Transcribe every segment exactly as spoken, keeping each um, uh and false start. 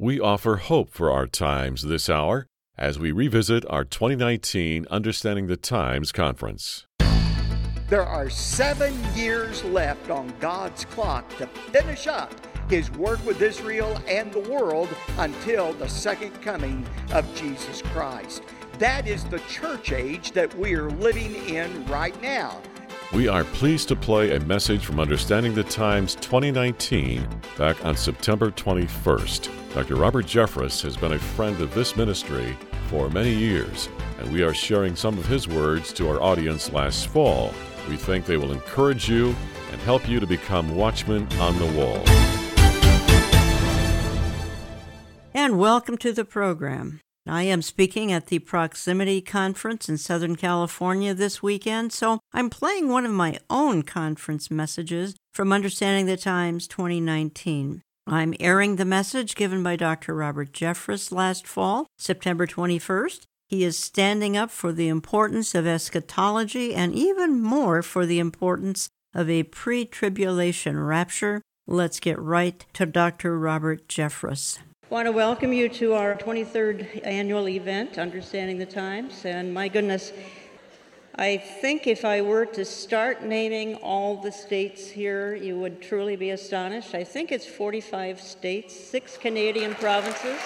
We offer hope for our times this hour as we revisit our twenty nineteen Understanding the Times conference. There are seven years left on God's clock to finish up His work with Israel and the world until the second coming of Jesus Christ. That is the church age that we are living in right now. We are pleased to play a message from Understanding the Times twenty nineteen back on September twenty-first. Doctor Robert Jeffress has been a friend of this ministry for many years, and we are sharing some of his words to our audience last fall. We think they will encourage you and help you to become watchmen on the wall. And welcome to the program. I am speaking at the Proximity Conference in Southern California this weekend, so I'm playing one of my own conference messages from Understanding the Times twenty nineteen. I'm airing the message given by Doctor Robert Jeffress last fall, September twenty-first. He is standing up for the importance of eschatology and even more for the importance of a pre-tribulation rapture. Let's get right to Doctor Robert Jeffress. I want to welcome you to our twenty-third annual event, Understanding the Times. And my goodness, I think if I were to start naming all the states here, you would truly be astonished. I think it's forty-five states, six Canadian provinces.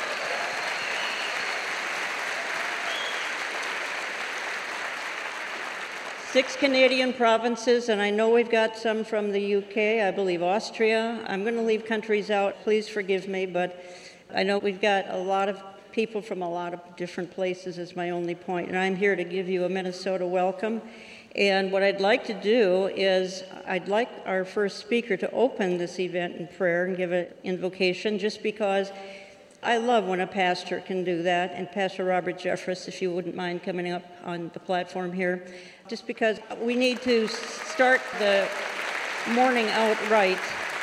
Six Canadian provinces, and I know we've got some from the U K, I believe Austria. I'm going to leave countries out, please forgive me, but I know we've got a lot of people from a lot of different places is my only point, and I'm here to give you a Minnesota welcome. And what I'd like to do is I'd like our first speaker to open this event in prayer and give an invocation, just because I love when a pastor can do that. And Pastor Robert Jeffress, if you wouldn't mind coming up on the platform here, just because we need to start the morning out right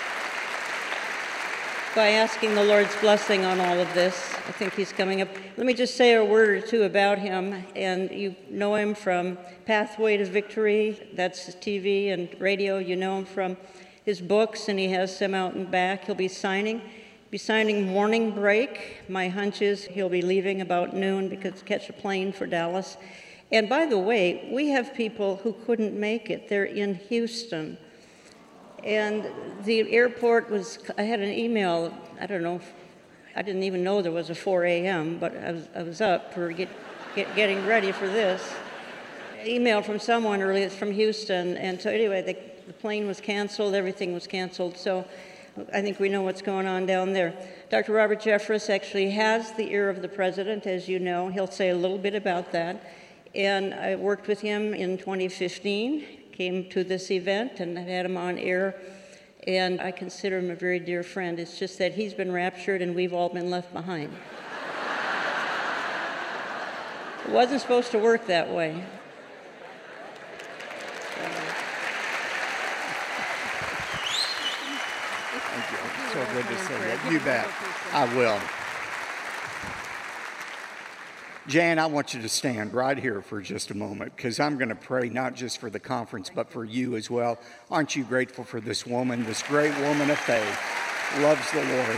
by asking the Lord's blessing on all of this. I think he's coming up. Let me just say a word or two about him. And you know him from Pathway to Victory. That's T V and radio. You know him from his books, and he has some out and back. He'll be signing. Be signing Morning Break. My hunch is he'll be leaving about noon because catch a plane for Dallas. And by the way, we have people who couldn't make it. They're in Houston. And the airport was, I had an email, I don't know, I didn't even know there was a four a.m., but I was, I was up for get, get, getting ready for this. Email from someone earlier from Houston. And so anyway, the, the plane was canceled, everything was canceled. So I think we know what's going on down there. Doctor Robert Jeffress actually has the ear of the president, as you know. He'll say a little bit about that. And I worked with him in twenty fifteen, came to this event, and I've had him on air. And I consider him a very dear friend. It's just that he's been raptured and we've all been left behind. It wasn't supposed to work that way. Thank you. So good to see that. You bet. I will. Jan, I want you to stand right here for just a moment, because I'm going to pray not just for the conference, but for you as well. Aren't you grateful for this woman, this great woman of faith, loves the Lord?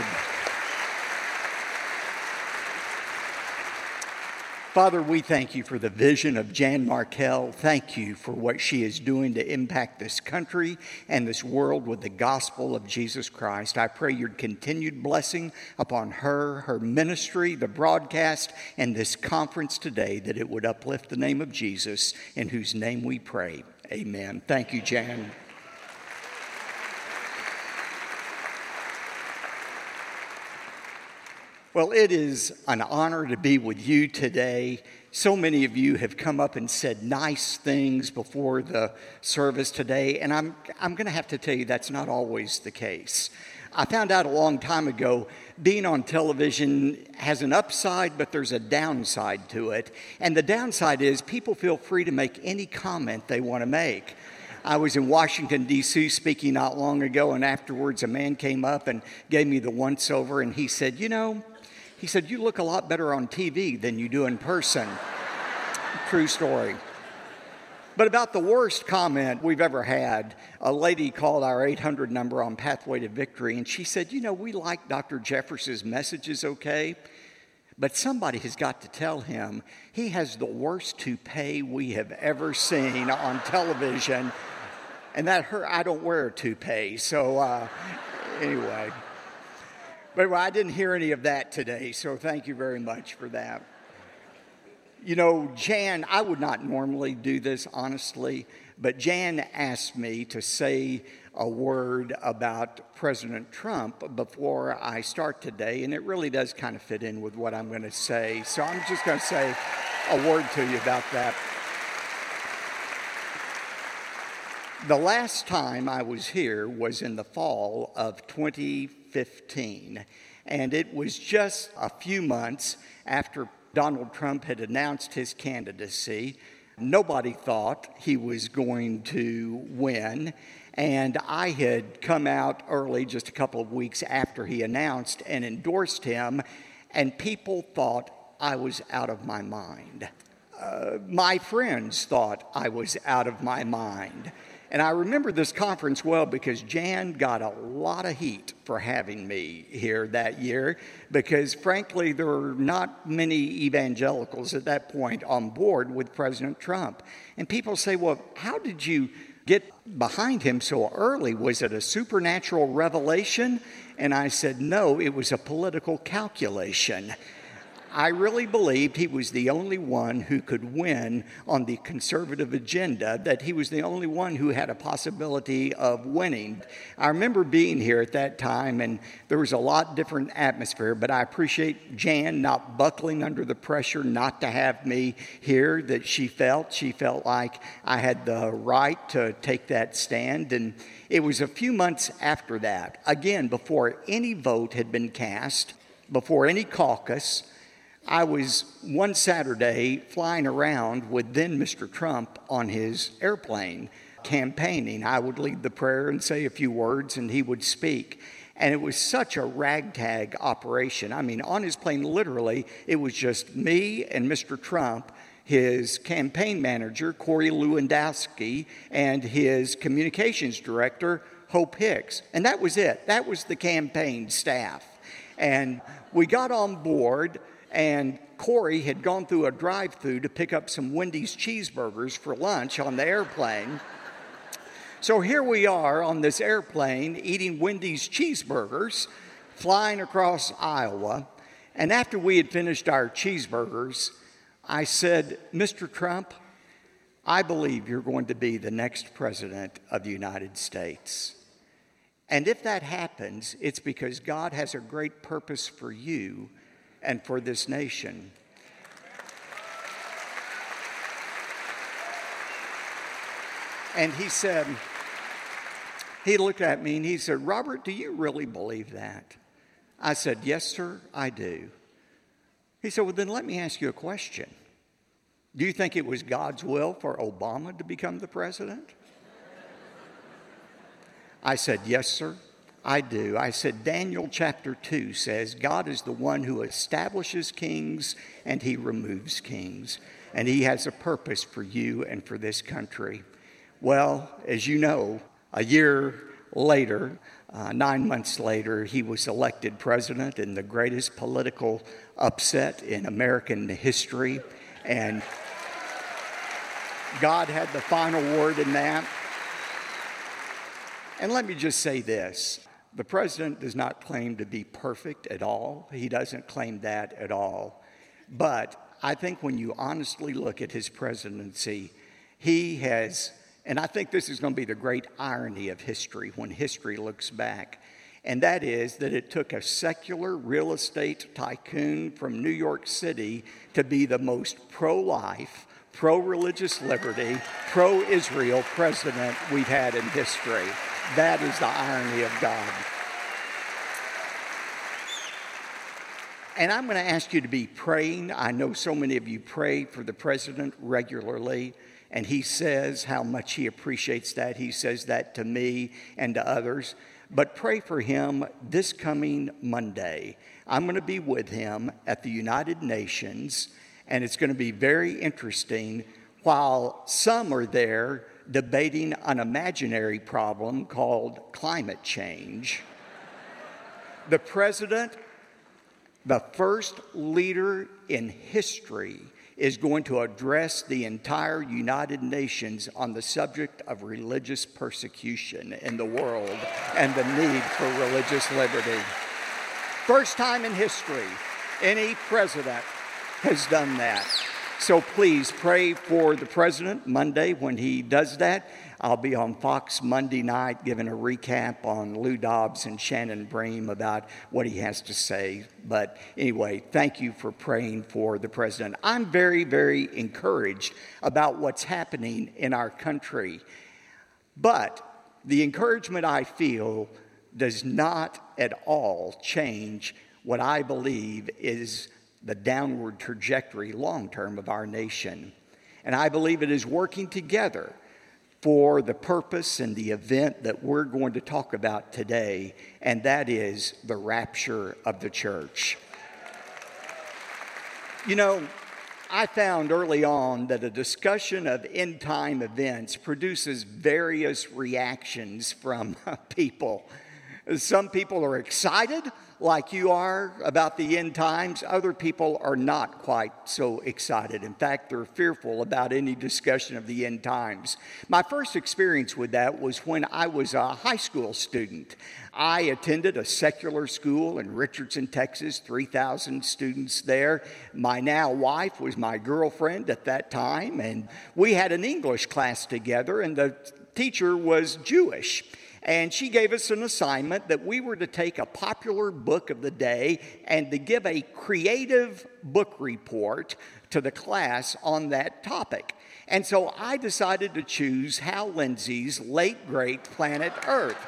Father, we thank you for the vision of Jan Markell. Thank you for what she is doing to impact this country and this world with the gospel of Jesus Christ. I pray your continued blessing upon her, her ministry, the broadcast, and this conference today, that it would uplift the name of Jesus, in whose name we pray. Amen. Thank you, Jan. Well, it is an honor to be with you today. So many of you have come up and said nice things before the service today, and I'm I'm going to have to tell you that's not always the case. I found out a long time ago, being on television has an upside, but there's a downside to it. And the downside is people feel free to make any comment they want to make. I was in Washington, D C speaking not long ago, and afterwards a man came up and gave me the once-over, and he said, you know, he said, you look a lot better on T V than you do in person. True story. But about the worst comment we've ever had, a lady called our eight hundred number on Pathway to Victory, and she said, you know, we like Doctor Jeffress's messages, okay? But somebody has got to tell him he has the worst toupee we have ever seen on television. And that hurt. I don't wear a toupee, so uh, anyway. But I didn't hear any of that today, so thank you very much for that. You know, Jan, I would not normally do this, honestly, but Jan asked me to say a word about President Trump before I start today, and it really does kind of fit in with what I'm going to say. So I'm just going to say a word to you about that. The last time I was here was in the fall of twenty fifteen, and it was just a few months after Donald Trump had announced his candidacy. Nobody thought he was going to win, and I had come out early, just a couple of weeks after he announced, and endorsed him, and people thought I was out of my mind. Uh, my friends thought I was out of my mind. And I remember this conference well because Jan got a lot of heat for having me here that year because, frankly, there were not many evangelicals at that point on board with President Trump. And people say, well, how did you get behind him so early? Was it a supernatural revelation? And I said, no, it was a political calculation. I really believed he was the only one who could win on the conservative agenda, that he was the only one who had a possibility of winning. I remember being here at that time, and there was a lot different atmosphere, but I appreciate Jan not buckling under the pressure not to have me here that she felt. She felt like I had the right to take that stand, and it was a few months after that, again, before any vote had been cast, before any caucus. I was one Saturday flying around with then Mister Trump on his airplane campaigning. I would lead the prayer and say a few words, and he would speak. And it was such a ragtag operation. I mean, on his plane, literally, it was just me and Mister Trump, his campaign manager, Corey Lewandowski, and his communications director, Hope Hicks. And that was it. That was the campaign staff. And we got on board, and Corey had gone through a drive-thru to pick up some Wendy's cheeseburgers for lunch on the airplane. So here we are on this airplane eating Wendy's cheeseburgers, flying across Iowa. And after we had finished our cheeseburgers, I said, Mister Trump, I believe you're going to be the next president of the United States. And if that happens, it's because God has a great purpose for you and for this nation. And he said, he looked at me and he said, Robert, do you really believe that? I said, yes, sir, I do. He said, well, then let me ask you a question. Do you think it was God's will for Obama to become the president? I said, yes, sir, I do. I said, Daniel chapter two says, God is the one who establishes kings and he removes kings. And he has a purpose for you and for this country. Well, as you know, a year later, uh, nine months later, he was elected president in the greatest political upset in American history. And God had the final word in that. And let me just say this. The president does not claim to be perfect at all. He doesn't claim that at all. But I think when you honestly look at his presidency, he has, and I think this is going to be the great irony of history when history looks back, and that is that it took a secular real estate tycoon from New York City to be the most pro-life, pro-religious liberty, pro-Israel president we've had in history. That is the irony of God. And I'm going to ask you to be praying. I know so many of you pray for the president regularly, and he says how much he appreciates that. He says that to me and to others. But pray for him this coming Monday. I'm going to be with him at the United Nations, and it's going to be very interesting while some are there debating an imaginary problem called climate change. The president, the first leader in history, is going to address the entire United Nations on the subject of religious persecution in the world and the need for religious liberty. First time in history any president has done that. So please pray for the president Monday when he does that. I'll be on Fox Monday night giving a recap on Lou Dobbs and Shannon Bream about what he has to say. But anyway, thank you for praying for the president. I'm very, very encouraged about what's happening in our country. But the encouragement I feel does not at all change what I believe is the downward trajectory long-term of our nation. And I believe it is working together for the purpose and the event that we're going to talk about today, and that is the rapture of the church. You know, I found early on that a discussion of end-time events produces various reactions from people. Some people are excited, like you are, about the end times. Other people are not quite so excited. In fact, they're fearful about any discussion of the end times. My first experience with that was when I was a high school student. I attended a secular school in Richardson, Texas, three thousand students there. My now wife was my girlfriend at that time, and we had an English class together, and the teacher was Jewish. And she gave us an assignment that we were to take a popular book of the day and to give a creative book report to the class on that topic. And so I decided to choose Hal Lindsey's late great Planet Earth.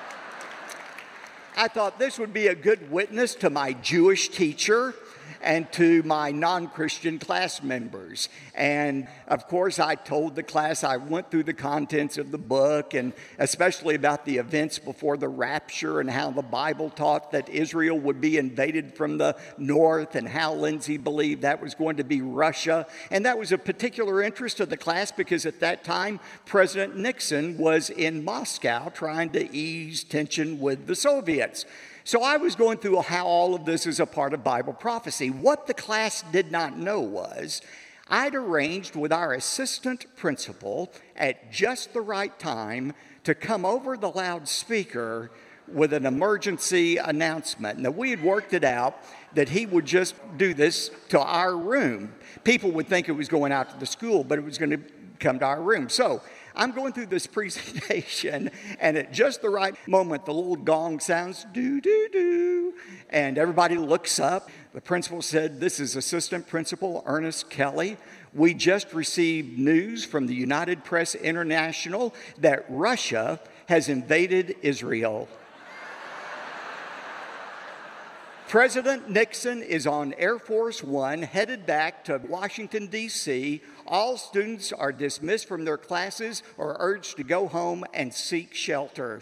I thought this would be a good witness to my Jewish teacher and to my non-Christian class members. And of course, I told the class, I went through the contents of the book, and especially about the events before the rapture and how the Bible taught that Israel would be invaded from the north, and how Lindsey believed that was going to be Russia. And that was of particular interest to the class because at that time, President Nixon was in Moscow trying to ease tension with the Soviets. So I was going through how all of this is a part of Bible prophecy. What the class did not know was I'd arranged with our assistant principal at just the right time to come over the loudspeaker with an emergency announcement. Now, we had worked it out that he would just do this to our room. People would think it was going out to the school, but it was going to come to our room. So I'm going through this presentation, and at just the right moment, the little gong sounds, do-do-do, and everybody looks up. The principal said, "This is Assistant Principal Ernest Kelly. We just received news from the United Press International that Russia has invaded Israel. President Nixon is on Air Force One headed back to Washington, D C All students are dismissed from their classes or urged to go home and seek shelter."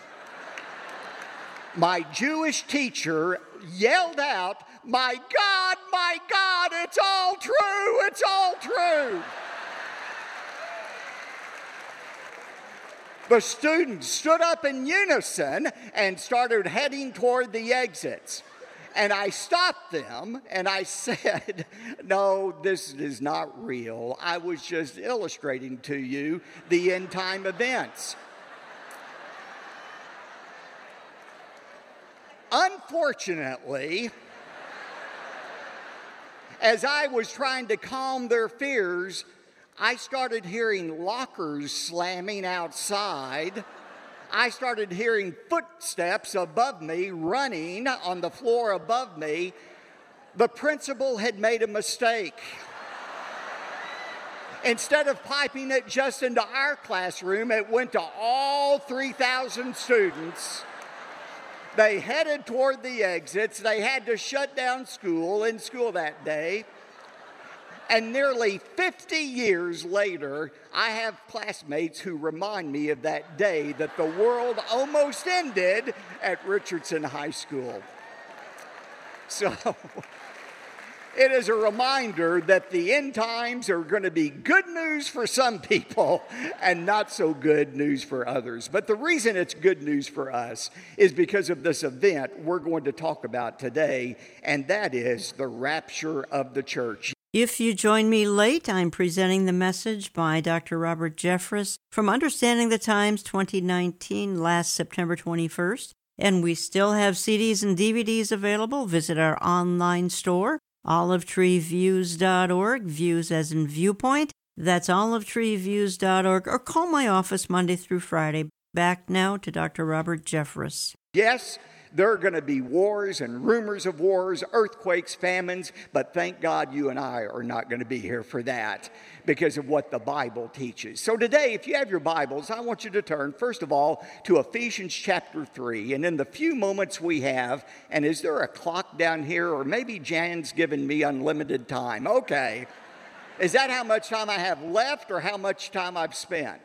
My Jewish teacher yelled out, "My God, my God, it's all true, it's all true." The students stood up in unison and started heading toward the exits. And I stopped them and I said, "No, this is not real. I was just illustrating to you the end time events." Unfortunately, as I was trying to calm their fears, I started hearing lockers slamming outside. I started hearing footsteps above me, running on the floor above me. The principal had made a mistake. Instead of piping it just into our classroom, it went to all three thousand students. They headed toward the exits. They had to shut down school in school that day. And nearly fifty years later, I have classmates who remind me of that day that the world almost ended at Richardson High School. So, It is a reminder that the end times are going to be good news for some people and not so good news for others. But the reason it's good news for us is because of this event we're going to talk about today, and that is the rapture of the church. If you join me late, I'm presenting the message by Doctor Robert Jeffress from Understanding the Times twenty nineteen, last September twenty-first. And we still have C Ds and D V Ds available. Visit our online store, olive tree views dot org, views as in viewpoint. That's olive tree views dot org, or call my office Monday through Friday. Back now to Doctor Robert Jeffress. Yes, there are going to be wars and rumors of wars, earthquakes, famines, but thank God you and I are not going to be here for that because of what the Bible teaches. So today, if you have your Bibles, I want you to turn, first of all, to Ephesians chapter three. And in the few moments we have, and is there a clock down here, or maybe Jan's given me unlimited time? Okay. Is that how much time I have left or how much time I've spent?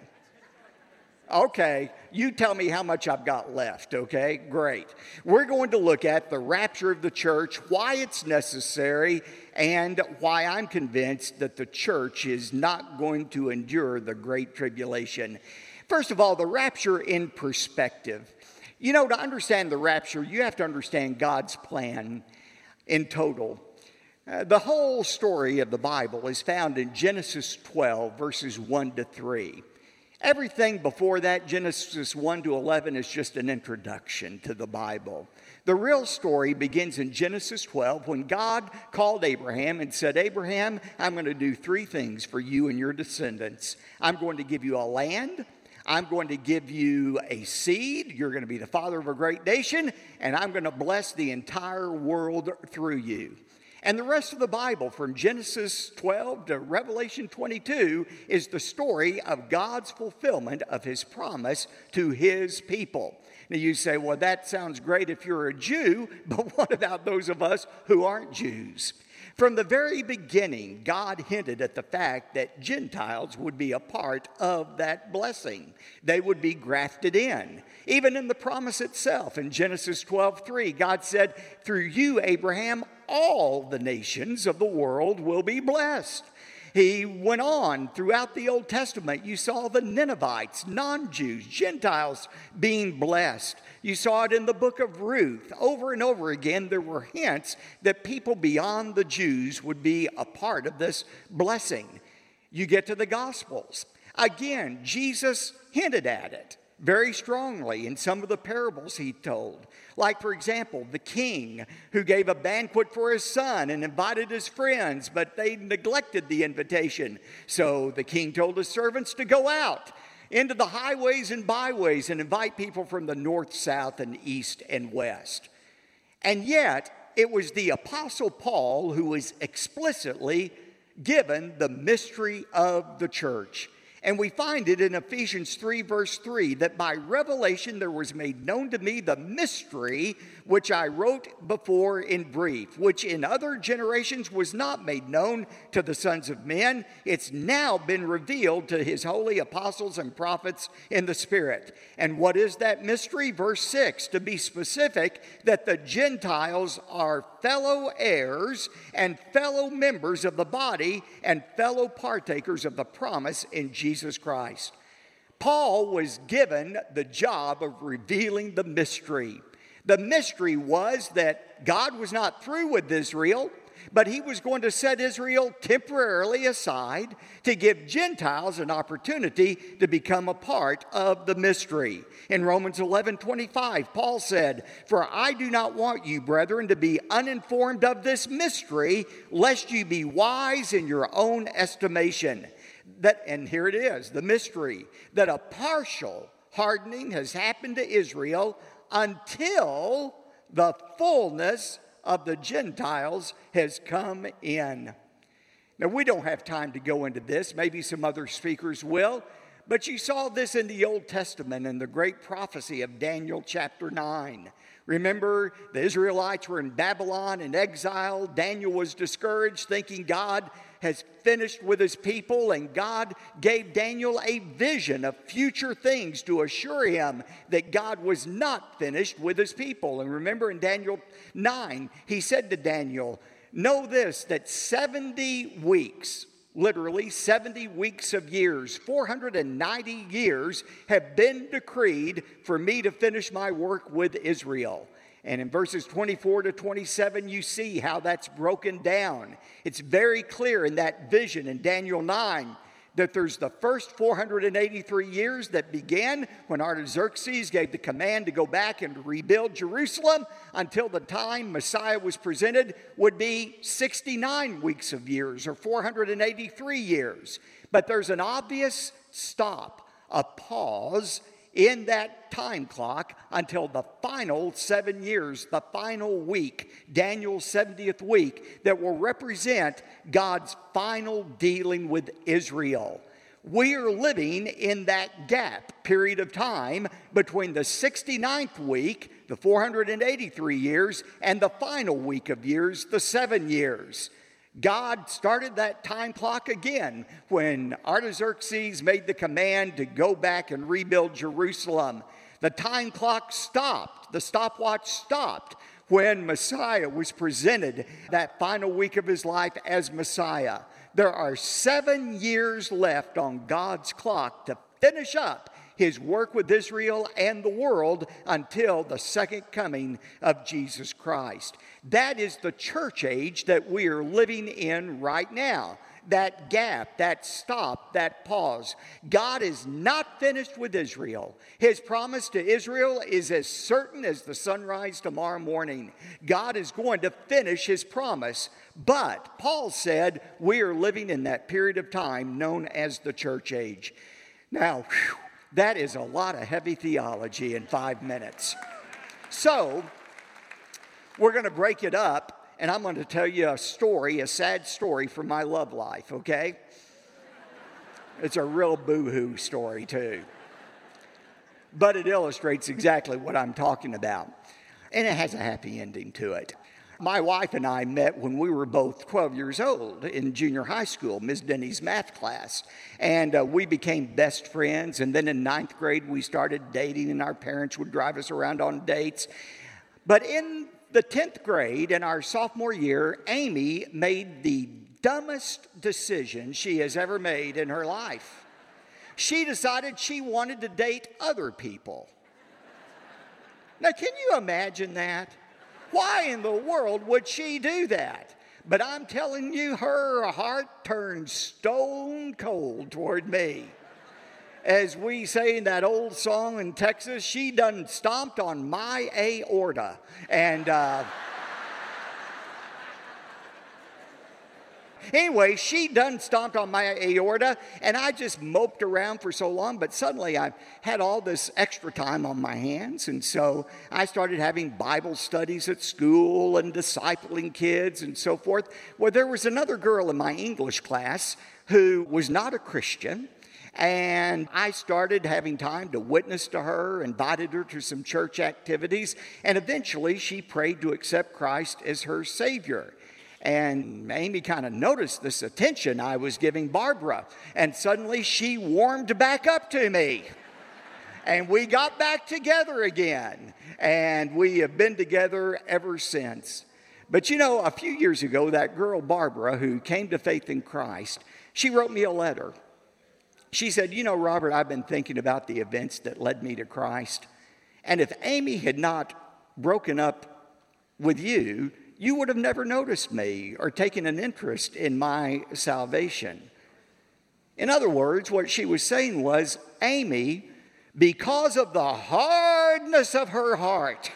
Okay, you tell me how much I've got left, okay? Great. We're going to look at the rapture of the church, why it's necessary, and why I'm convinced that the church is not going to endure the great tribulation. First of all, the rapture in perspective. You know, to understand the rapture, you have to understand God's plan in total. Uh, the whole story of the Bible is found in Genesis twelve, verses one to three. Everything before that, Genesis one to eleven, is just an introduction to the Bible. The real story begins in Genesis twelve when God called Abraham and said, Abraham, I'm going to do three things for you and your descendants. I'm going to give you a land. I'm going to give you a seed. You're going to be the father of a great nation. And I'm going to bless the entire world through you. And the rest of the Bible, from Genesis twelve to Revelation twenty-two, is the story of God's fulfillment of his promise to his people. Now you say, well, that sounds great if you're a Jew, but what about those of us who aren't Jews? From the very beginning, God hinted at the fact that Gentiles would be a part of that blessing. They would be grafted in. Even in the promise itself, in Genesis twelve three, God said, through you, Abraham, all the nations of the world will be blessed. He went on throughout the Old Testament. You saw the Ninevites, non-Jews, Gentiles being blessed. You saw it in the book of Ruth. Over and over again, there were hints that people beyond the Jews would be a part of this blessing. You get to the Gospels. Again, Jesus hinted at it very strongly in some of the parables he told. Like, for example, the king who gave a banquet for his son and invited his friends, but they neglected the invitation. So the king told his servants to go out into the highways and byways and invite people from the north, south, and east and west. And yet, it was the Apostle Paul who was explicitly given the mystery of the church. And we find it in Ephesians three, verse three, that by revelation there was made known to me the mystery which I wrote before in brief, which in other generations was not made known to the sons of men. It's now been revealed to his holy apostles and prophets in the Spirit. And what is that mystery? Verse six, to be specific, that the Gentiles are fellow heirs and fellow members of the body and fellow partakers of the promise in Jesus Christ. Paul was given the job of revealing the mystery. The mystery was that God was not through with Israel, but he was going to set Israel temporarily aside to give Gentiles an opportunity to become a part of the mystery. In Romans eleven twenty-five, Paul said, for I do not want you, brethren, to be uninformed of this mystery, lest you be wise in your own estimation. That, and here it is, the mystery, that a partial hardening has happened to Israel until the fullness of the Gentiles has come in. Now, we don't have time to go into this. Maybe some other speakers will. But you saw this in the Old Testament in the great prophecy of Daniel chapter nine. Remember, the Israelites were in Babylon in exile. Daniel was discouraged, thinking God has finished with his people, and God gave Daniel a vision of future things to assure him that God was not finished with his people. And remember in Daniel nine, he said to Daniel, Know this, that seventy weeks, literally seventy weeks of years, four hundred ninety years have been decreed for me to finish my work with Israel. And in verses twenty-four to twenty-seven, you see how that's broken down. It's very clear in that vision in Daniel nine that there's the first four hundred eighty-three years that began when Artaxerxes gave the command to go back and rebuild Jerusalem until the time Messiah was presented would be sixty-nine weeks of years, or four hundred eighty-three years. But there's an obvious stop, a pause in that time clock until the final seven years, the final week, Daniel's seventieth week, that will represent God's final dealing with Israel. We are living in that gap period of time between the sixty-ninth week, the four hundred eighty-three years, and the final week of years, the seven years. God started that time clock again when Artaxerxes made the command to go back and rebuild Jerusalem. The time clock stopped, the stopwatch stopped when Messiah was presented that final week of his life as Messiah. There are seven years left on God's clock to finish up his work with Israel and the world until the second coming of Jesus Christ. That is the church age that we are living in right now. That gap, that stop, that pause. God is not finished with Israel. His promise to Israel is as certain as the sunrise tomorrow morning. God is going to finish his promise. But Paul said we are living in that period of time known as the church age. Now, whew, that is a lot of heavy theology in five minutes. So, we're going to break it up, and I'm going to tell you a story, a sad story from my love life, okay? It's a real boo-hoo story, too. But it illustrates exactly what I'm talking about. And it has a happy ending to it. My wife and I met when we were both twelve years old in junior high school, Miz Denny's math class. And uh, we became best friends. And then in ninth grade, we started dating, and our parents would drive us around on dates. But in the tenth grade, in our sophomore year, Amy made the dumbest decision she has ever made in her life. She decided she wanted to date other people. Now, can you imagine that? Why in the world would she do that? But I'm telling you, her heart turned stone cold toward me. As we say in that old song in Texas, she done stomped on my aorta. And uh, anyway, she done stomped on my aorta, and I just moped around for so long, but suddenly I had all this extra time on my hands, and so I started having Bible studies at school and discipling kids and so forth. Well, there was another girl in my English class who was not a Christian, and I started having time to witness to her, invited her to some church activities, and eventually she prayed to accept Christ as her Savior. And Amy kind of noticed this attention I was giving Barbara, and suddenly she warmed back up to me. And we got back together again, and we have been together ever since. But you know, a few years ago, that girl Barbara, who came to faith in Christ, she wrote me a letter. She said, you know, Robert, I've been thinking about the events that led me to Christ. And if Amy had not broken up with you, you would have never noticed me or taken an interest in my salvation. In other words, what she was saying was, Amy, because of the hardness of her heart,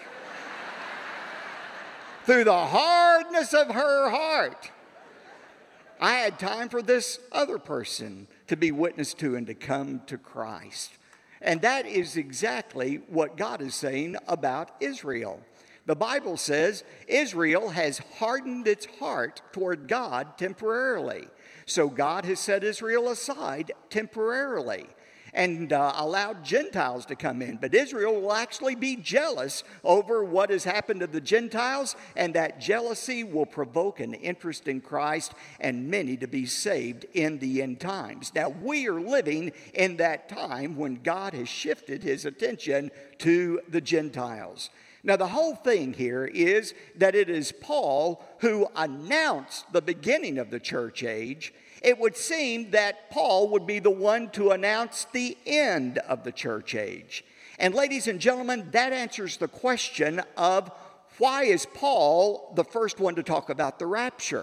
through the hardness of her heart, I had time for this other person to be witness to and to come to Christ. And that is exactly what God is saying about Israel. The Bible says Israel has hardened its heart toward God temporarily. So God has set Israel aside temporarily and uh, allowed Gentiles to come in. But Israel will actually be jealous over what has happened to the Gentiles, and that jealousy will provoke an interest in Christ and many to be saved in the end times. Now, we are living in that time when God has shifted his attention to the Gentiles. Now, the whole thing here is that it is Paul who announced the beginning of the church age. It would seem that Paul would be the one to announce the end of the church age. And ladies and gentlemen, that answers the question of why is Paul the first one to talk about the rapture?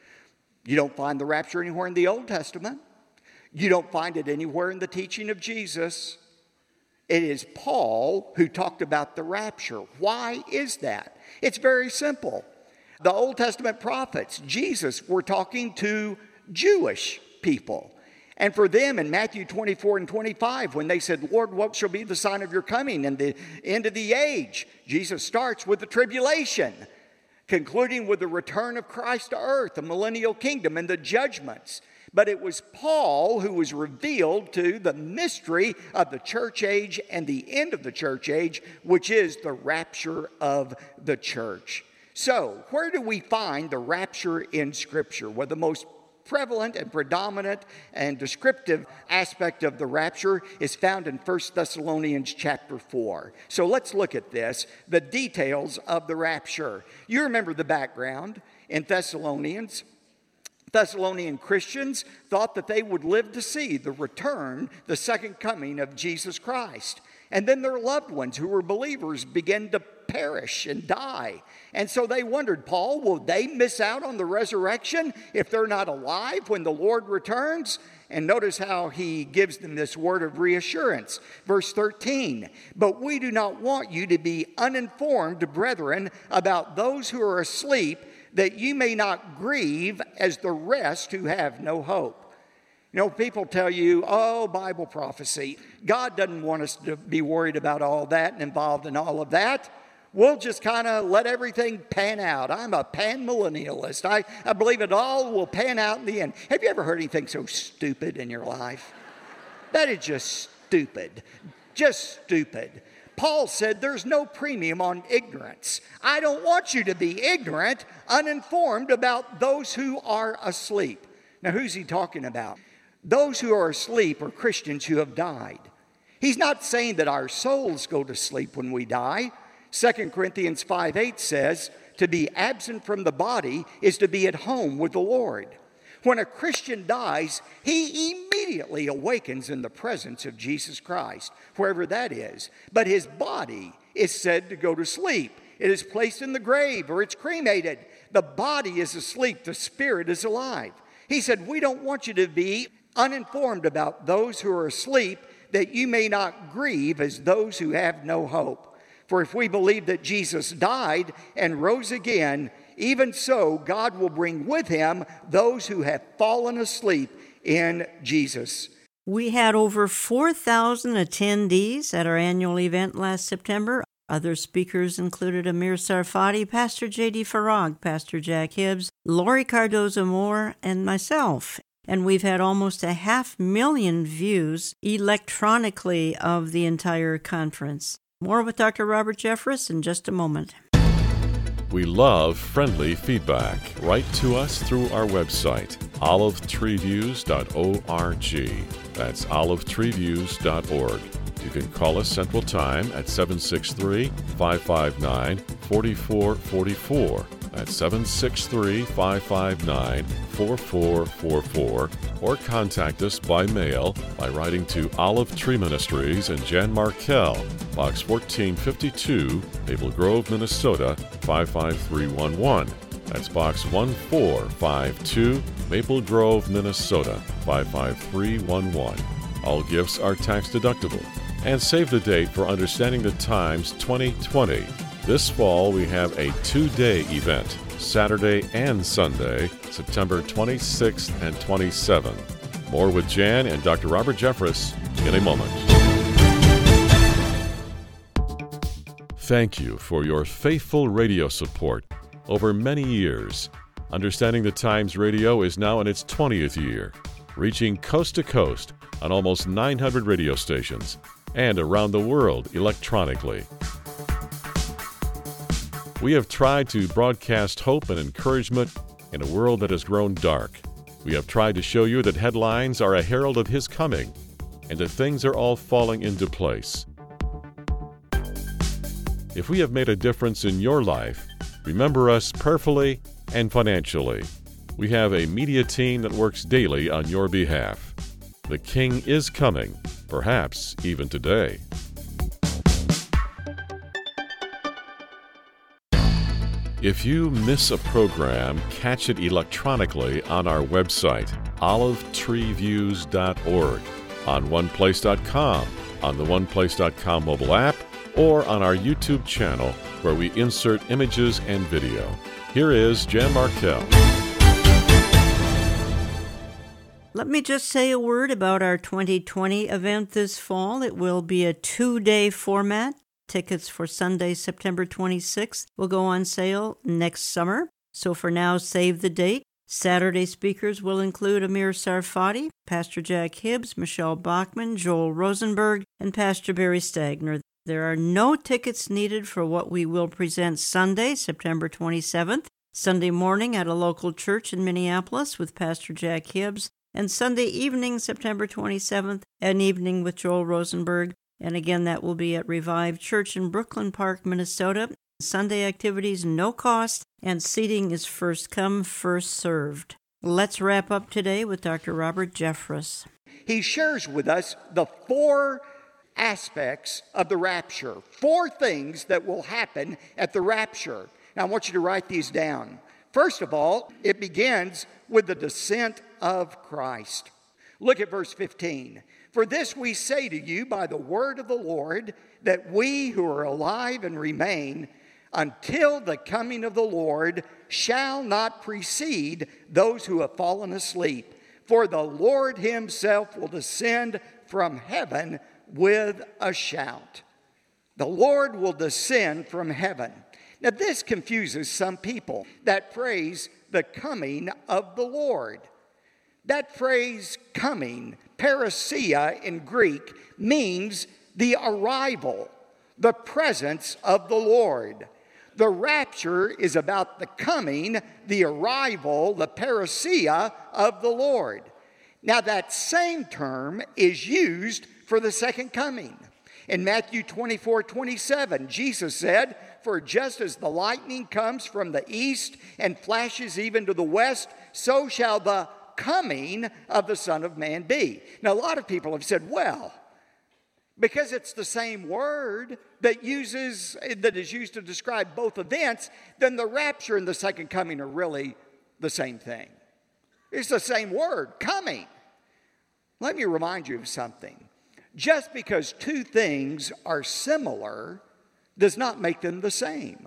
You don't find the rapture anywhere in the Old Testament. You don't find it anywhere in the teaching of Jesus. It is Paul who talked about the rapture. Why is that? It's very simple. The Old Testament prophets, Jesus, were talking to Jewish people. And for them in Matthew twenty-four and twenty-five, when they said, Lord, what shall be the sign of your coming and the end of the age? Jesus starts with the tribulation, concluding with the return of Christ to earth, the millennial kingdom, and the judgments. But it was Paul who was revealed to the mystery of the church age and the end of the church age, which is the rapture of the church. So, where do we find the rapture in Scripture? Well, the most prevalent and predominant and descriptive aspect of the rapture is found in First Thessalonians chapter four. So let's look at this, the details of the rapture. You remember the background in Thessalonians. Thessalonian Christians thought that they would live to see the return, the second coming of Jesus Christ. And then their loved ones who were believers began to perish and die. And so they wondered, Paul, will they miss out on the resurrection if they're not alive when the Lord returns? And notice how he gives them this word of reassurance. Verse thirteen, but we do not want you to be uninformed, brethren, about those who are asleep, that you may not grieve as the rest who have no hope. You know, people tell you, oh, Bible prophecy. God doesn't want us to be worried about all that and involved in all of that. We'll just kind of let everything pan out. I'm a pan-millennialist. I, I believe it all will pan out in the end. Have you ever heard anything so stupid in your life? That is just stupid. Just stupid. Paul said there's no premium on ignorance. I don't want you to be ignorant, uninformed about those who are asleep. Now, who's he talking about? Those who are asleep are Christians who have died. He's not saying that our souls go to sleep when we die. Second Corinthians five eight says, to be absent from the body is to be at home with the Lord. When a Christian dies, he immediately awakens in the presence of Jesus Christ, wherever that is. But his body is said to go to sleep. It is placed in the grave or it's cremated. The body is asleep. The spirit is alive. He said, we don't want you to be uninformed about those who are asleep, that you may not grieve as those who have no hope. For if we believe that Jesus died and rose again, even so, God will bring with him those who have fallen asleep in Jesus. We had over four thousand attendees at our annual event last September. Other speakers included Amir Sarfati, Pastor J D Farag, Pastor Jack Hibbs, Lori Cardozo-Moore, and myself. And we've had almost a half million views electronically of the entire conference. More with Doctor Robert Jeffress in just a moment. We love friendly feedback. Write to us through our website, olive tree views dot org. That's olive tree views dot org. You can call us Central Time at seven six three, five five nine, four four four four. That's seven six three, five five nine, four four four four. Or contact us by mail by writing to Olive Tree Ministries in Jan Markell, Box fourteen fifty-two, Maple Grove, Minnesota, five five three one one. That's Box one four five two, Maple Grove, Minnesota, five five three one one. All gifts are tax deductible. And save the date for Understanding the Times twenty twenty. This fall, we have a two-day event, Saturday and Sunday, September twenty-sixth and twenty-seventh. More with Jan and Doctor Robert Jeffress in a moment. Thank you for your faithful radio support over many years. Understanding the Times Radio is now in its twentieth year, reaching coast to coast on almost nine hundred radio stations and around the world electronically. We have tried to broadcast hope and encouragement in a world that has grown dark. We have tried to show you that headlines are a herald of His coming and that things are all falling into place. If we have made a difference in your life, remember us prayerfully and financially. We have a media team that works daily on your behalf. The King is coming, perhaps even today. If you miss a program, catch it electronically on our website, olive tree views dot org, on one place dot com, on the one place dot com mobile app, or on our YouTube channel where we insert images and video. Here is Jan Markell. Let me just say a word about our twenty twenty event this fall. It will be a two-day format. Tickets for Sunday, September twenty-sixth will go on sale next summer. So for now, save the date. Saturday speakers will include Amir Sarfati, Pastor Jack Hibbs, Michelle Bachman, Joel Rosenberg, and Pastor Barry Stagner. There are no tickets needed for what we will present Sunday, September twenty-seventh, Sunday morning at a local church in Minneapolis with Pastor Jack Hibbs, and Sunday evening, September twenty-seventh, an evening with Joel Rosenberg. And again, that will be at Revived Church in Brooklyn Park, Minnesota. Sunday activities, no cost, and seating is first come, first served. Let's wrap up today with Doctor Robert Jeffress. He shares with us the four aspects of the rapture, four things that will happen at the rapture. Now, I want you to write these down. First of all, it begins with the descent of Christ. Look at verse fifteen. For this we say to you by the word of the Lord, that we who are alive and remain until the coming of the Lord shall not precede those who have fallen asleep. For the Lord himself will descend from heaven with a shout. The Lord will descend from heaven. Now this confuses some people, that phrase, the coming of the Lord. That phrase, coming, parousia in Greek, means the arrival, the presence of the Lord. The rapture is about the coming, the arrival, the parousia of the Lord. Now that same term is used for the second coming. In Matthew twenty-four twenty-seven, Jesus said, for just as the lightning comes from the east and flashes even to the west, so shall the coming of the Son of Man be. Now, a lot of people have said, well, because it's the same word that uses that is used to describe both events, then the rapture and the second coming are really the same thing. It's the same word, coming. Let me remind you of something. Just because two things are similar does not make them the same.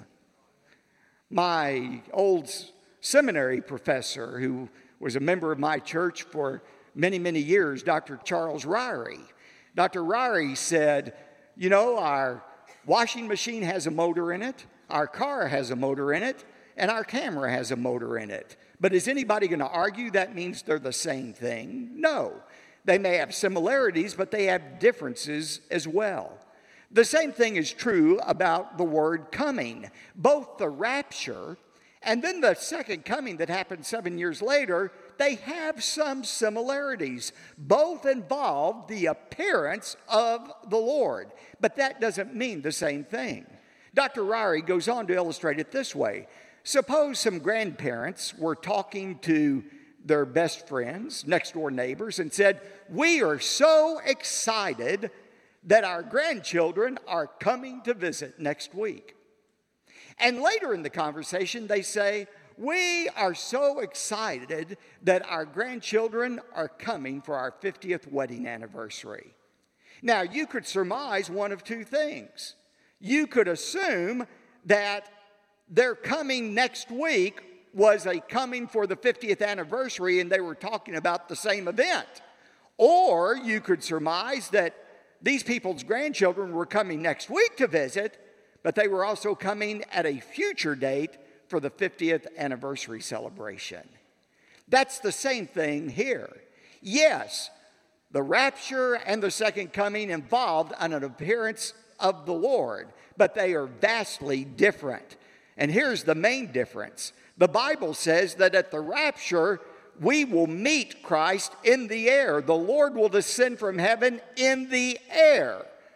My old seminary professor, who was a member of my church for many, many years, Doctor Charles Ryrie. Doctor Ryrie said, you know, our washing machine has a motor in it, our car has a motor in it, and our camera has a motor in it. But is anybody going to argue that means they're the same thing? No. They may have similarities, but they have differences as well. The same thing is true about the word coming. Both the rapture and then the second coming that happened seven years later, they have some similarities. Both involve the appearance of the Lord, but that doesn't mean the same thing. Doctor Ryrie goes on to illustrate it this way. Suppose some grandparents were talking to their best friends, next door neighbors, and said, we are so excited that our grandchildren are coming to visit next week. And later in the conversation, they say, we are so excited that our grandchildren are coming for our fiftieth wedding anniversary. Now, you could surmise one of two things. You could assume that their coming next week was a coming for the fiftieth anniversary and they were talking about the same event. Or you could surmise that these people's grandchildren were coming next week to visit, but they were also coming at a future date for the fiftieth anniversary celebration. That's the same thing here. Yes, the rapture and the second coming involved an appearance of the Lord, but they are vastly different. And here's the main difference. The Bible says that at the rapture, we will meet Christ in the air. The Lord will descend from heaven in the air.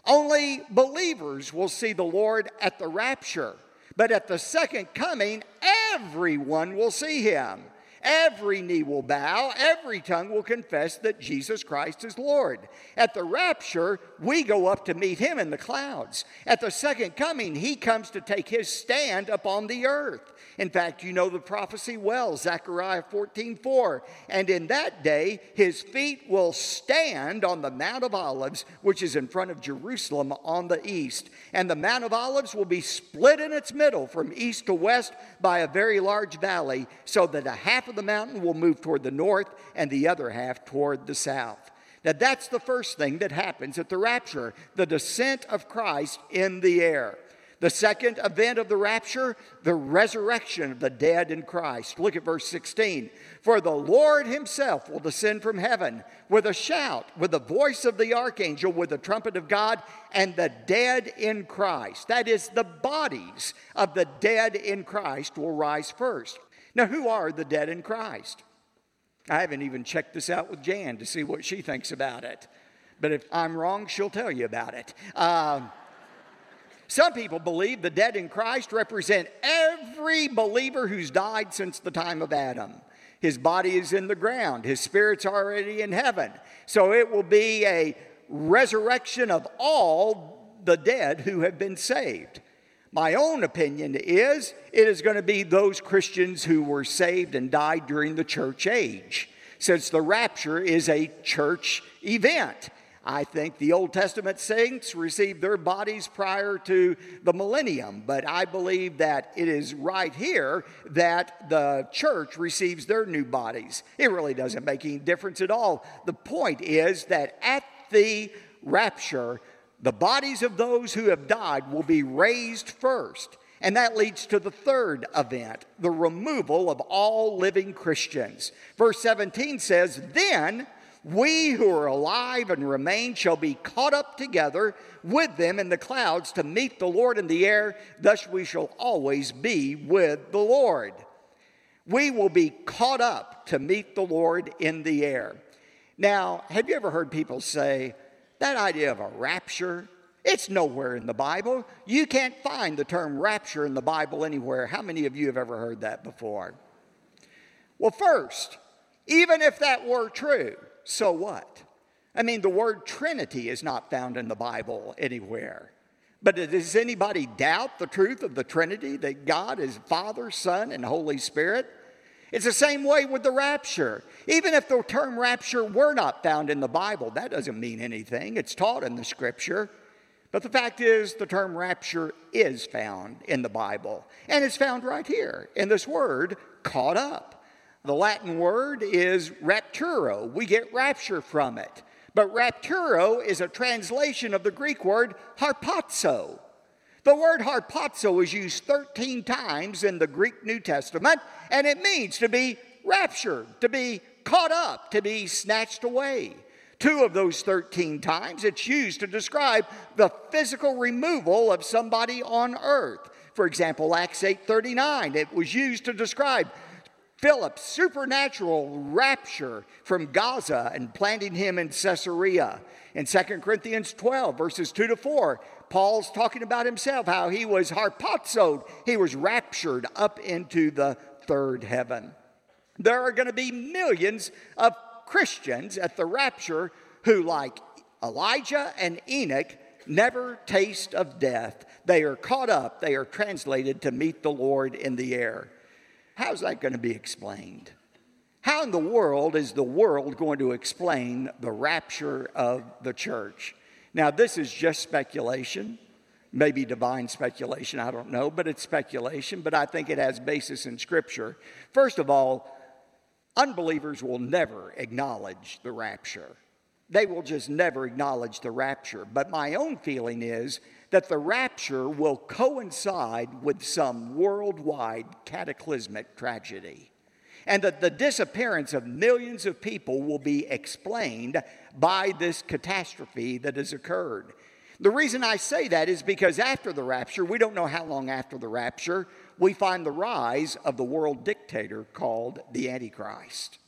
Only believers will see the Lord at the rapture. But at the second coming, everyone will see him. Every knee will bow, every tongue will confess that Jesus Christ is Lord. At the rapture, we go up to meet him in the clouds. At the second coming, he comes to take his stand upon the earth. In fact, you know the prophecy well, Zechariah fourteen four. And in that day, his feet will stand on the Mount of Olives, which is in front of Jerusalem on the east. And the Mount of Olives will be split in its middle from east to west by a very large valley, so that a half of the mountain will move toward the north and the other half toward the south. Now that's the first thing that happens at the rapture, the descent of Christ in the air. The second event of the rapture, the resurrection of the dead in Christ. Look at verse sixteen. For the Lord himself will descend from heaven with a shout, with the voice of the archangel, with the trumpet of God, and the dead in Christ, that is, the bodies of the dead in Christ, will rise first. Now, who are the dead in Christ? I haven't even checked this out with Jan to see what she thinks about it. But if I'm wrong, she'll tell you about it. Uh, Some people believe the dead in Christ represent every believer who's died since the time of Adam. His body is in the ground. His spirit's already in heaven. So it will be a resurrection of all the dead who have been saved. My own opinion is it is going to be those Christians who were saved and died during the church age, since the rapture is a church event. I think the Old Testament saints received their bodies prior to the millennium, but I believe that it is right here that the church receives their new bodies. It really doesn't make any difference at all. The point is that at the rapture, the bodies of those who have died will be raised first. And that leads to the third event, the removal of all living Christians. Verse seventeen says, then we who are alive and remain shall be caught up together with them in the clouds to meet the Lord in the air. Thus we shall always be with the Lord. We will be caught up to meet the Lord in the air. Now, have you ever heard people say, that idea of a rapture, it's nowhere in the Bible. You can't find the term rapture in the Bible anywhere. How many of you have ever heard that before? Well, first, even if that were true, so what? I mean, the word Trinity is not found in the Bible anywhere. But does anybody doubt the truth of the Trinity, that God is Father, Son, and Holy Spirit? It's the same way with the rapture. Even if the term rapture were not found in the Bible, that doesn't mean anything. It's taught in the Scripture. But the fact is, the term rapture is found in the Bible. And it's found right here in this word, caught up. The Latin word is rapturo. We get rapture from it. But rapturo is a translation of the Greek word harpazo. The word harpazo is used thirteen times in the Greek New Testament, and it means to be raptured, to be caught up, to be snatched away. Two of those thirteen times it's used to describe the physical removal of somebody on earth. For example, Acts eight thirty-nine, it was used to describe Philip's supernatural rapture from Gaza and planting him in Caesarea. In Second Corinthians twelve, verses two to four, Paul's talking about himself, how he was harpazoed. He was raptured up into the third heaven. There are going to be millions of Christians at the rapture who, like Elijah and Enoch, never taste of death. They are caught up. They are translated to meet the Lord in the air. How's that going to be explained? How in the world is the world going to explain the rapture of the church? Now, this is just speculation, maybe divine speculation, I don't know, but it's speculation, but I think it has basis in Scripture. First of all, unbelievers will never acknowledge the rapture. They will just never acknowledge the rapture. But my own feeling is that the rapture will coincide with some worldwide cataclysmic tragedy, and that the disappearance of millions of people will be explained by this catastrophe that has occurred. The reason I say that is because after the rapture, we don't know how long after the rapture, we find the rise of the world dictator called the Antichrist.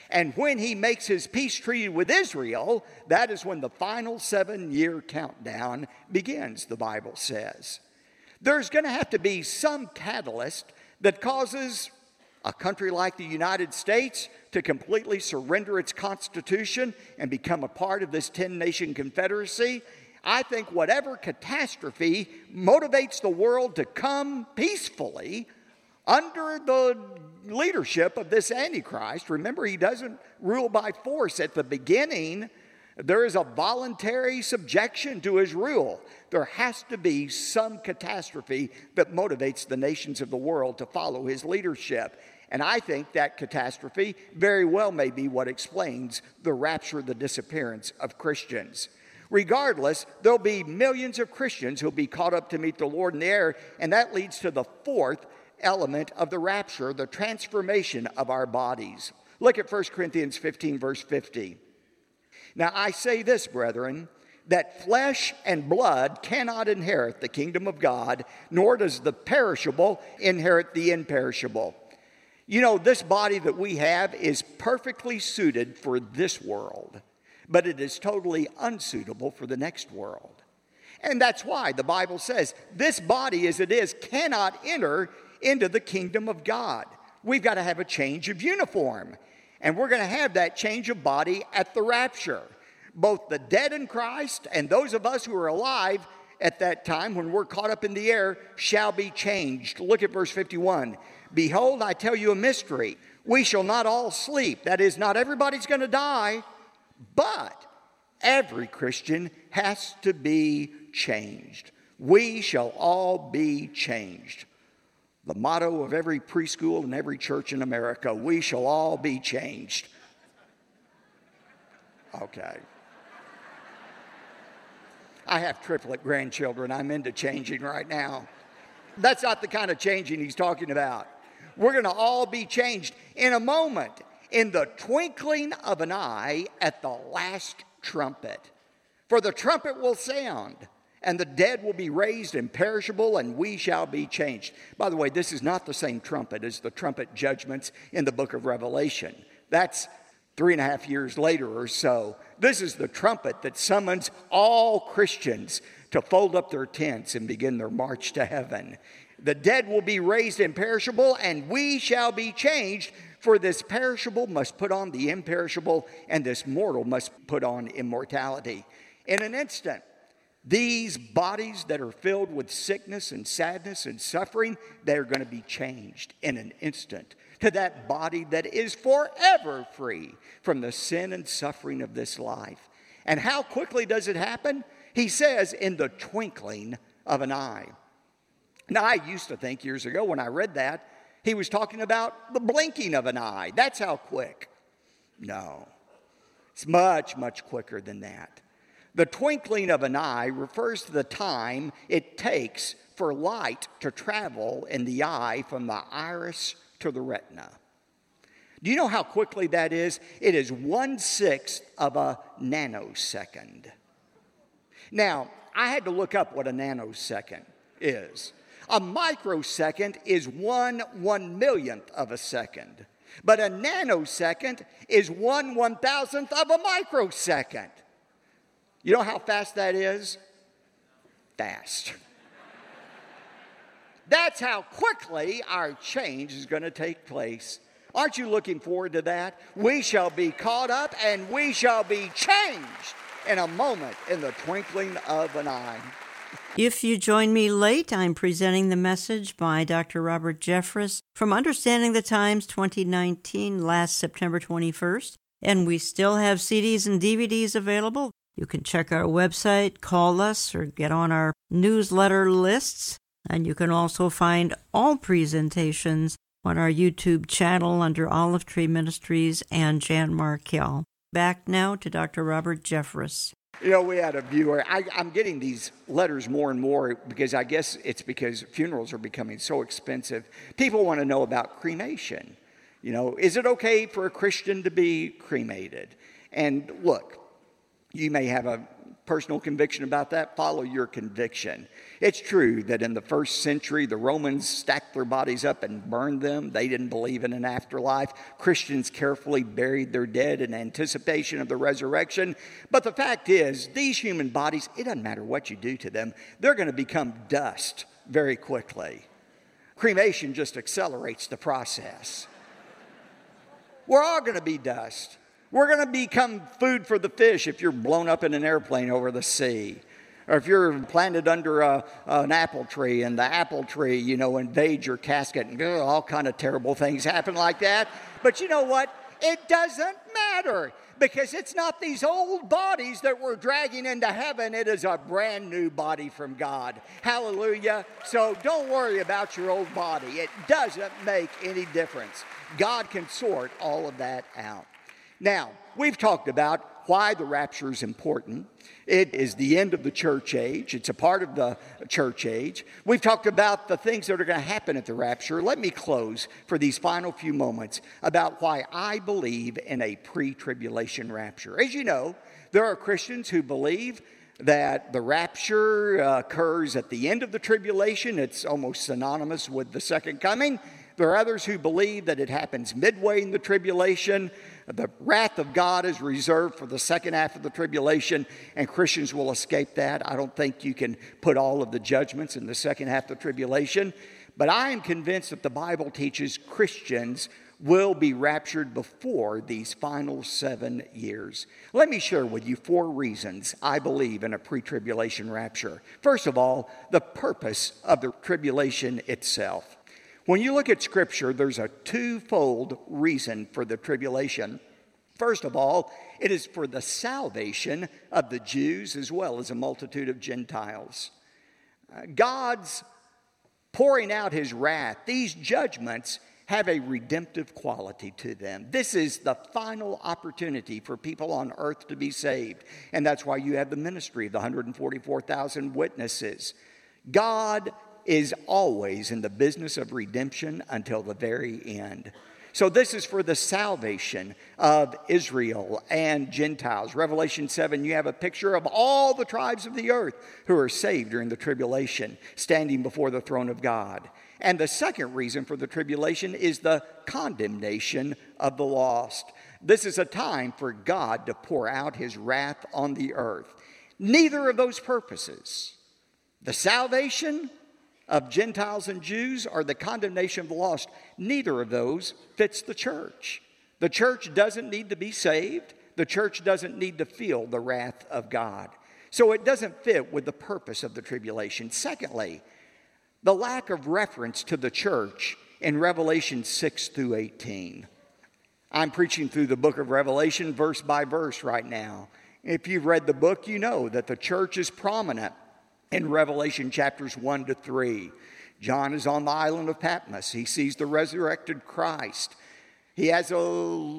And when he makes his peace treaty with Israel, that is when the final seven-year countdown begins, the Bible says. There's going to have to be some catalyst that causes a country like the United States to completely surrender its constitution and become a part of this ten-nation confederacy. I think whatever catastrophe motivates the world to come peacefully under the leadership of this Antichrist. Remember, he doesn't rule by force. At the beginning, there is a voluntary subjection to his rule. There has to be some catastrophe that motivates the nations of the world to follow his leadership. And I think that catastrophe very well may be what explains the rapture, the disappearance of Christians. Regardless, there'll be millions of Christians who'll be caught up to meet the Lord in the air, and that leads to the fourth element of the rapture, the transformation of our bodies. Look at First Corinthians fifteen, verse fifty. Now I say this, brethren, that flesh and blood cannot inherit the kingdom of God, nor does the perishable inherit the imperishable. You know, this body that we have is perfectly suited for this world, but it is totally unsuitable for the next world. And that's why the Bible says this body as it is cannot enter into the kingdom of God. We've got to have a change of uniform, and we're going to have that change of body at the rapture. Both the dead in Christ and those of us who are alive at that time when we're caught up in the air shall be changed. Look at verse fifty-one. Behold, I tell you a mystery. We shall not all sleep. That is, not everybody's going to die, but every Christian has to be changed. We shall all be changed. The motto of every preschool and every church in America, we shall all be changed. Okay. I have triplet grandchildren. I'm into changing right now. That's not the kind of changing he's talking about. We're going to all be changed in a moment, in the twinkling of an eye at the last trumpet. For the trumpet will sound, and the dead will be raised imperishable, and we shall be changed. By the way, this is not the same trumpet as the trumpet judgments in the book of Revelation. That's three and a half years later or so. This is the trumpet that summons all Christians to fold up their tents and begin their march to heaven. The dead will be raised imperishable, and we shall be changed. For this perishable must put on the imperishable, and this mortal must put on immortality. In an instant, these bodies that are filled with sickness and sadness and suffering, they're going to be changed in an instant to that body that is forever free from the sin and suffering of this life. And how quickly does it happen? He says, in the twinkling of an eye. Now, I used to think years ago when I read that, he was talking about the blinking of an eye. That's how quick. No, it's much, much quicker than that. The twinkling of an eye refers to the time it takes for light to travel in the eye from the iris to the retina. Do you know how quickly that is? It is one-sixth of a nanosecond. Now, I had to look up what a nanosecond is. A microsecond is one one-millionth of a second. But a nanosecond is one one-thousandth of a microsecond. You know how fast that is? Fast. That's how quickly our change is going to take place. Aren't you looking forward to that? We shall be caught up and we shall be changed in a moment, in the twinkling of an eye. If you join me late, I'm presenting the message by Doctor Robert Jeffress from Understanding the Times twenty nineteen, last September twenty-first. And we still have C Ds and D V Ds available. You can check our website, call us, or get on our newsletter lists. And you can also find all presentations on our YouTube channel under Olive Tree Ministries and Jan Markell. Back now to Doctor Robert Jeffress. You know, we had a viewer. I, I'm getting these letters more and more because I guess it's because funerals are becoming so expensive. People want to know about cremation. You know, is it okay for a Christian to be cremated? And look, you may have a personal conviction about that? Follow your conviction. It's true that in the first century, the Romans stacked their bodies up and burned them. They didn't believe in an afterlife. Christians carefully buried their dead in anticipation of the resurrection. But the fact is, these human bodies, it doesn't matter what you do to them, they're going to become dust very quickly. Cremation just accelerates the process. We're all going to be dust. We're going to become food for the fish if you're blown up in an airplane over the sea. Or if you're planted under a, an apple tree and the apple tree, you know, invades your casket and ugh, all kind of terrible things happen like that. But you know what? It doesn't matter because it's not these old bodies that we're dragging into heaven. It is a brand new body from God. Hallelujah. So don't worry about your old body. It doesn't make any difference. God can sort all of that out. Now, we've talked about why the rapture is important. It is the end of the church age. It's a part of the church age. We've talked about the things that are going to happen at the rapture. Let me close for these final few moments about why I believe in a pre-tribulation rapture. As you know, there are Christians who believe that the rapture uh, occurs at the end of the tribulation. It's almost synonymous with the second coming. There are others who believe that it happens midway in the tribulation. The wrath of God is reserved for the second half of the tribulation, and Christians will escape that. I don't think you can put all of the judgments in the second half of the tribulation. But I am convinced that the Bible teaches Christians will be raptured before these final seven years. Let me share with you four reasons I believe in a pre-tribulation rapture. First of all, the purpose of the tribulation itself. When you look at Scripture, there's a twofold reason for the tribulation. First of all, it is for the salvation of the Jews as well as a multitude of Gentiles. Uh, God's pouring out his wrath, these judgments have a redemptive quality to them. This is the final opportunity for people on earth to be saved. And that's why you have the ministry of the one hundred forty-four thousand witnesses. God is always in the business of redemption until the very end. So this is for the salvation of Israel and Gentiles. Revelation seven, you have a picture of all the tribes of the earth who are saved during the tribulation, standing before the throne of God. And the second reason for the tribulation is the condemnation of the lost. This is a time for God to pour out his wrath on the earth. Neither of those purposes, the salvation of Gentiles and Jews or the condemnation of the lost, neither of those fits the church. The church doesn't need to be saved. The church doesn't need to feel the wrath of God. So it doesn't fit with the purpose of the tribulation. Secondly, the lack of reference to the church in Revelation six through eighteen. I'm preaching through the book of Revelation verse by verse right now. If you've read the book, you know that the church is prominent in Revelation chapters one to three. John is on the island of Patmos. He sees the resurrected Christ. He has a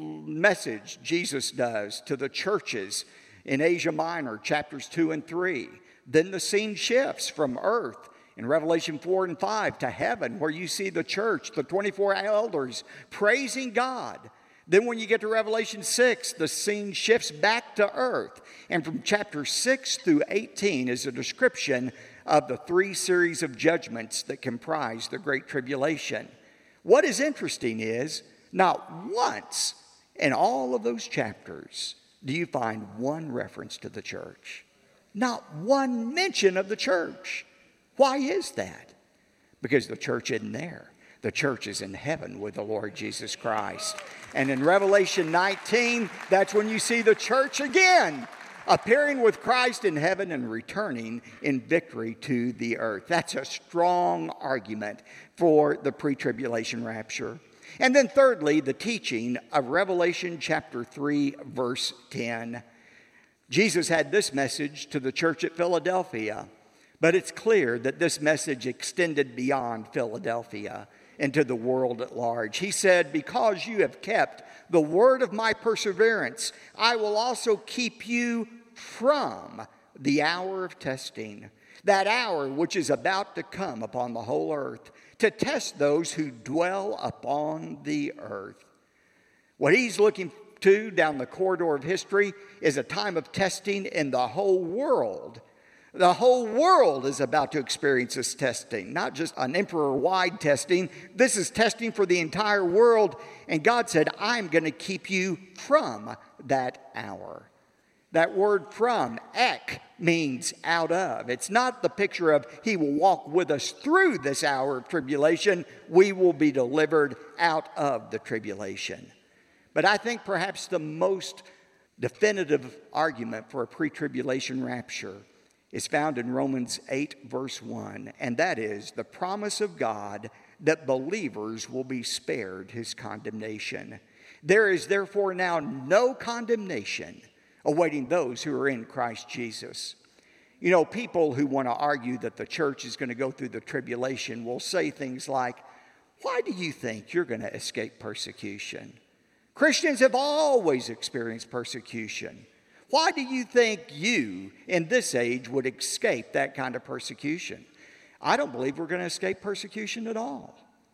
message, Jesus does, to the churches in Asia Minor, chapters two and three. Then the scene shifts from earth in Revelation four and five to heaven, where you see the church, the twenty-four elders, praising God. Then when you get to Revelation six, the scene shifts back to earth. And from chapter six through eighteen is a description of the three series of judgments that comprise the Great Tribulation. What is interesting is, not once in all of those chapters do you find one reference to the church. Not one mention of the church. Why is that? Because the church isn't there. The church is in heaven with the Lord Jesus Christ. And in Revelation nineteen, that's when you see the church again, appearing with Christ in heaven and returning in victory to the earth. That's a strong argument for the pre-tribulation rapture. And then thirdly, the teaching of Revelation chapter three, verse ten. Jesus had this message to the church at Philadelphia, but it's clear that this message extended beyond Philadelphia into the world at large. He said, because you have kept the word of my perseverance, I will also keep you from the hour of testing, that hour which is about to come upon the whole earth, to test those who dwell upon the earth. What he's looking to down the corridor of history is a time of testing in the whole world. The whole world is about to experience this testing, not just an emperor-wide testing. This is testing for the entire world. And God said, I'm going to keep you from that hour. That word from, ek, means out of. It's not the picture of he will walk with us through this hour of tribulation. We will be delivered out of the tribulation. But I think perhaps the most definitive argument for a pre-tribulation rapture is found in Romans eight, verse one, and that is the promise of God that believers will be spared his condemnation. There is therefore now no condemnation awaiting those who are in Christ Jesus. You know, people who want to argue that the church is going to go through the tribulation will say things like, why do you think you're going to escape persecution? Christians have always experienced persecution. Why do you think you, in this age, would escape that kind of persecution? I don't believe we're going to escape persecution at all.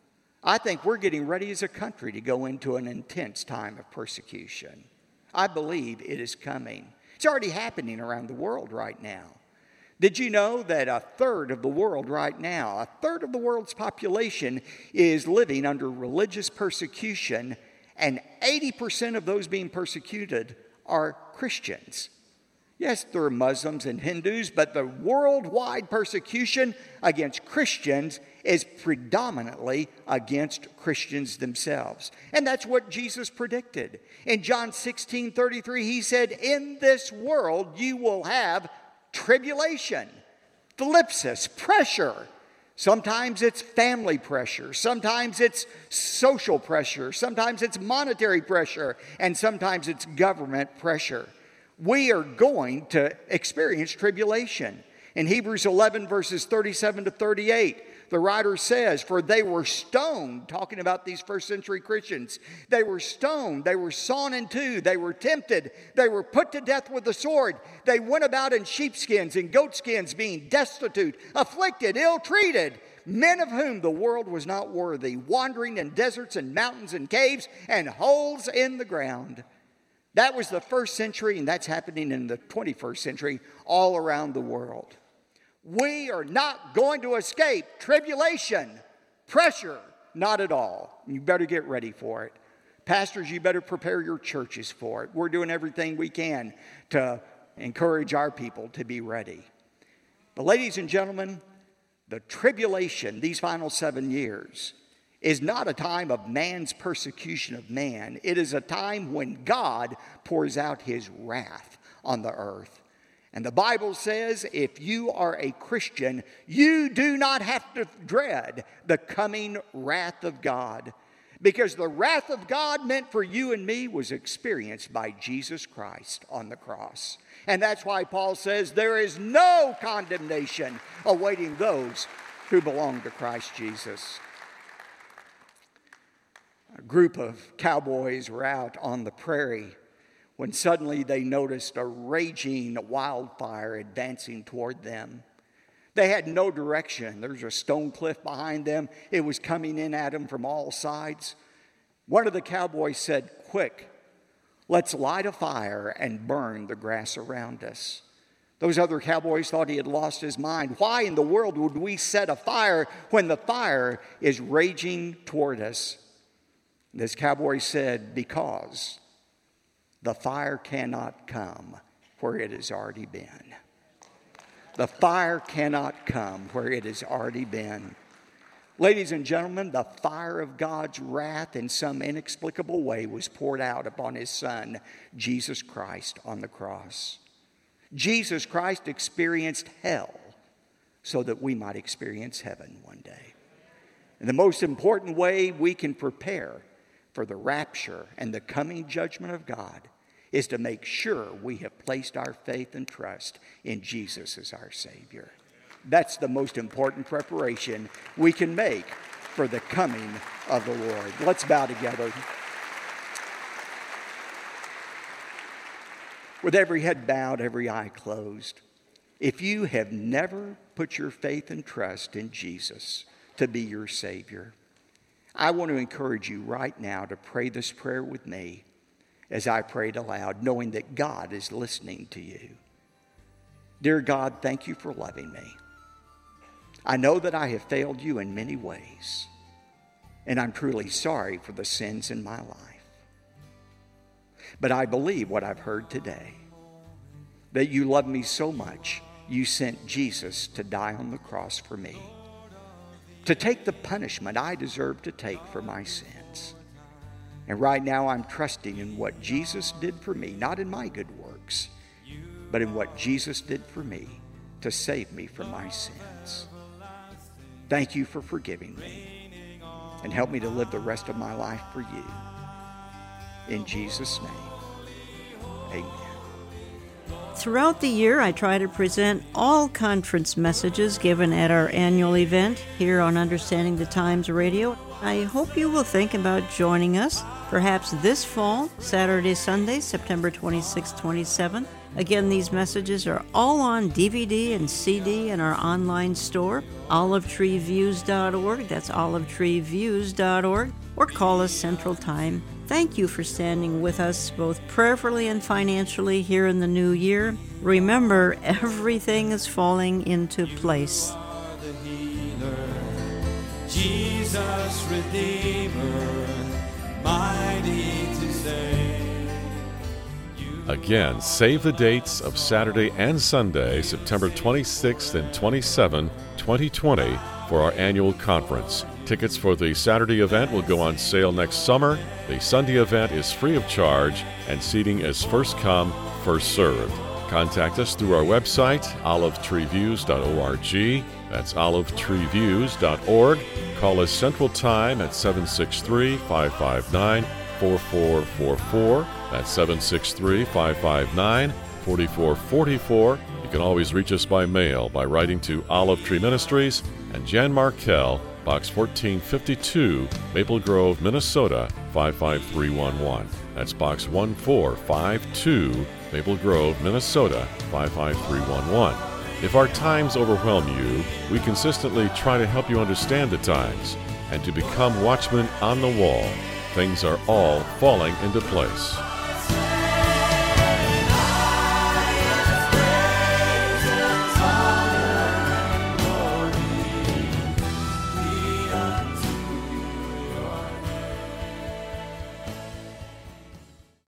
I think we're getting ready as a country to go into an intense time of persecution. I believe it is coming. It's already happening around the world right now. Did you know that a third of the world right now, a third of the world's population is living under religious persecution, and eighty percent of those being persecuted are Christians? Yes, there are Muslims and Hindus, but the worldwide persecution against Christians is predominantly against Christians themselves. And that's what Jesus predicted. In John sixteen thirty-three, he said, in this world you will have tribulation, thlipsis, pressure. Sometimes it's family pressure. Sometimes it's social pressure. Sometimes it's monetary pressure. And sometimes it's government pressure. We are going to experience tribulation. In Hebrews eleven, verses thirty-seven to thirty-eight, the writer says, for they were stoned, talking about these first century Christians. They were stoned, they were sawn in two, they were tempted, they were put to death with the sword. They went about in sheepskins and goatskins, being destitute, afflicted, ill-treated, men of whom the world was not worthy, wandering in deserts and mountains and caves and holes in the ground. That was the first century, and that's happening in the twenty-first century all around the world. We are not going to escape tribulation, pressure, not at all. You better get ready for it. Pastors, you better prepare your churches for it. We're doing everything we can to encourage our people to be ready. But ladies and gentlemen, the tribulation, these final seven years, is not a time of man's persecution of man. It is a time when God pours out his wrath on the earth. And the Bible says if you are a Christian, you do not have to dread the coming wrath of God. Because the wrath of God meant for you and me was experienced by Jesus Christ on the cross. And that's why Paul says there is no condemnation awaiting those who belong to Christ Jesus. A group of cowboys were out on the prairie when suddenly they noticed a raging wildfire advancing toward them. They had no direction. There was a stone cliff behind them. It was coming in at them from all sides. One of the cowboys said, quick, let's light a fire and burn the grass around us. Those other cowboys thought he had lost his mind. Why in the world would we set a fire when the fire is raging toward us? This cowboy said, because the fire cannot come where it has already been. The fire cannot come where it has already been. Ladies and gentlemen, the fire of God's wrath in some inexplicable way was poured out upon his Son, Jesus Christ, on the cross. Jesus Christ experienced hell so that we might experience heaven one day. And the most important way we can prepare for the rapture and the coming judgment of God is to make sure we have placed our faith and trust in Jesus as our Savior. That's the most important preparation we can make for the coming of the Lord. Let's bow together. With every head bowed, every eye closed, if you have never put your faith and trust in Jesus to be your Savior, I want to encourage you right now to pray this prayer with me. as I prayed aloud, knowing that God is listening to you. Dear God, thank you for loving me. I know that I have failed you in many ways, and I'm truly sorry for the sins in my life. But I believe what I've heard today, that you love me so much, you sent Jesus to die on the cross for me, to take the punishment I deserve to take for my sins. And right now I'm trusting in what Jesus did for me, not in my good works, but in what Jesus did for me to save me from my sins. Thank you for forgiving me, and help me to live the rest of my life for you. In Jesus' name, amen. Throughout the year, I try to present all conference messages given at our annual event here on Understanding the Times Radio. I hope you will think about joining us, perhaps this fall, Saturday, Sunday, September twenty-sixth, twenty-seventh. Again, these messages are all on D V D and C D in our online store, olive tree views dot org. That's olive tree views dot org. Or call us Central Time. Thank you for standing with us both prayerfully and financially here in the new year. Remember, everything is falling into place. Jesus, Redeemer, mighty to save. Again, save the dates of Saturday and Sunday, September twenty-sixth and twenty-seventh, twenty twenty, for our annual conference. Tickets for the Saturday event will go on sale next summer. The Sunday event is free of charge, and seating is first come, first served. Contact us through our website, olive tree views dot org. That's olive tree views dot org. Call us Central Time at seven six three, five five nine, four four four four. That's seven six three, five five nine, four four four four. You can always reach us by mail by writing to Olive Tree Ministries and Jan Markell, Box fourteen fifty-two, Maple Grove, Minnesota, five five three one one. That's Box one four five two, Maple Grove, Minnesota, five five three one one. If our times overwhelm you, we consistently try to help you understand the times and to become watchmen on the wall. Things are all falling into place.